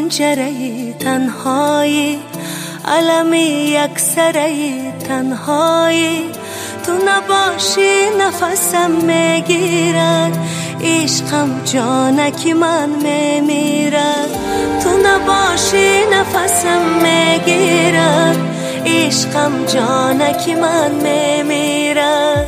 پنجره تنهایی، علمی یکسره تنهایی، تو نباشی نفسم میگیرد، عشقم جانکی من میمیرد، تو نباشی نفسم میگیرد، عشقم جانکی من میمیرد.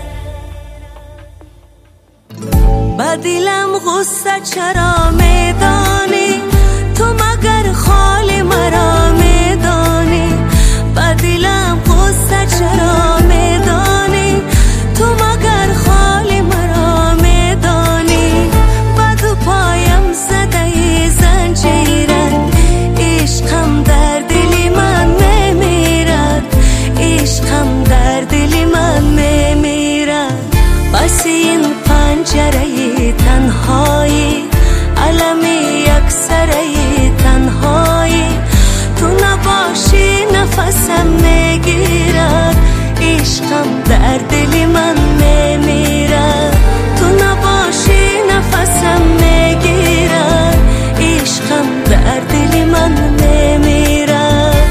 با دلم غصه چرا میدانی، تو مگر خالی مرا میدانی، با دلم غصه چرا میدانی، تو مگر خالی مرا میدانی، با دو پایم زده زنجیرت، عشقم در دل من میمیرد، عشقم در دل من میمیرد. بس این پنجره تنهایی، علمی یکسره تنهایی، تو نباشی نفسم میگیرد، عشقم در دل من میمیرد، تو نباشی نفسم میگیرد، عشقم در دل من میمیرد.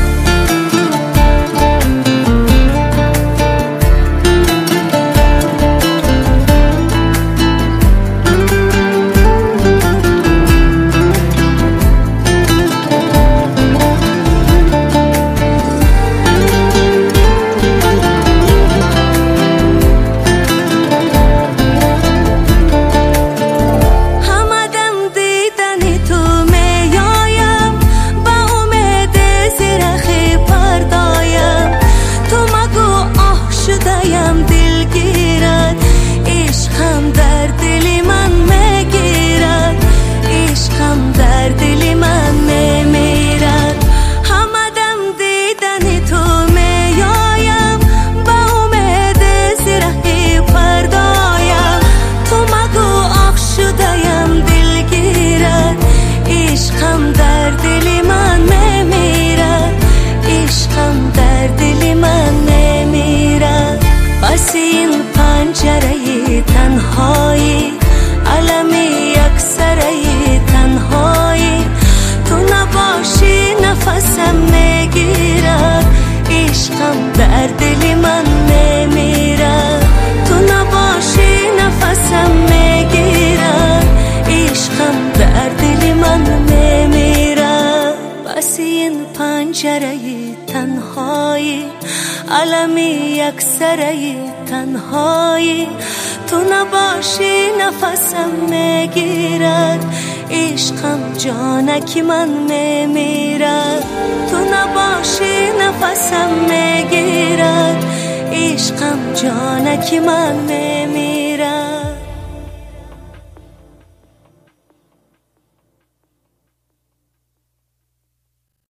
پنجره تنهایی، علمی یکسره تنهایی، تو نباشی نفسم میگیرد، عشقم در دل من میمیرد، تو نباشی نفسم میگیرد، عشقم در دل من میمیرد. بس این پنجره تنهایی، علمی یکسره تنهایی، تو نباشی نفسم میگیرد، عشقم جانکی من میمیرد، تو نباشی نفسم میگیرد، عشقم جانکی من میمیرد.